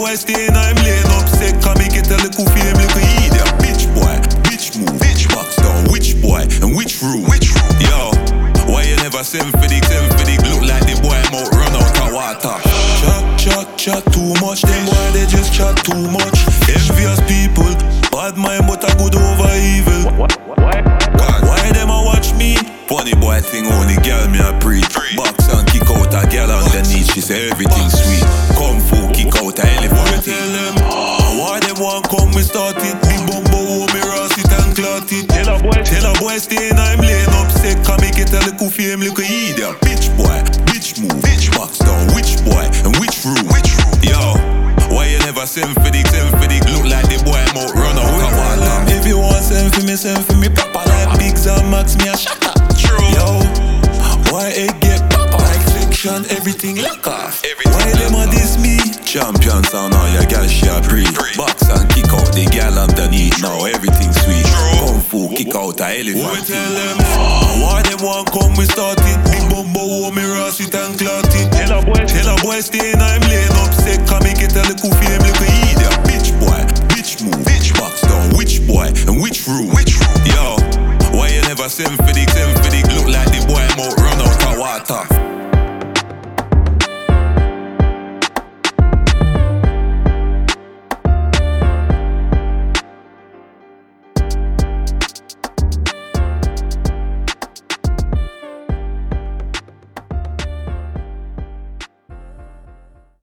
boy stay in I'm laying up sick. Come me get a little fame, little idiot. Bitch boy, bitch move, bitch box down. Which boy and which room? Yo, why you never send for the look like the boy mouth run out of water. Chat too much. Them boy they just chat too much. Envious people, bad mind but a good over evil. Why them a watch me? Funny boy thing only girl me a preach. Box and kick out a girl underneath. She say everything sweet. Kung fu kick out a elephant. Tell them why them want come we start it. Big bumbo hold me ross it and clot it. Tell a boy stay in I'm laying up sick. Come me get a little fame, little idiot. Bitch boy, bitch move, bitch box down. Which boy and which room? Yo, why you never send for the look like the boy mouth run out of water. If you want send for me proper like Biggs and Max me a shatter. True. Yo, why it get proper like fiction, everything lock off. Why them a diss me? Champion sound all your gal she a breathe. Box and kick out the gal underneath. Now everything sweet. Kung fu kick out a elephant. Tell them why them want come we start it. Big bumbo hold me ross it and clot it. Tell a boy stay in I'm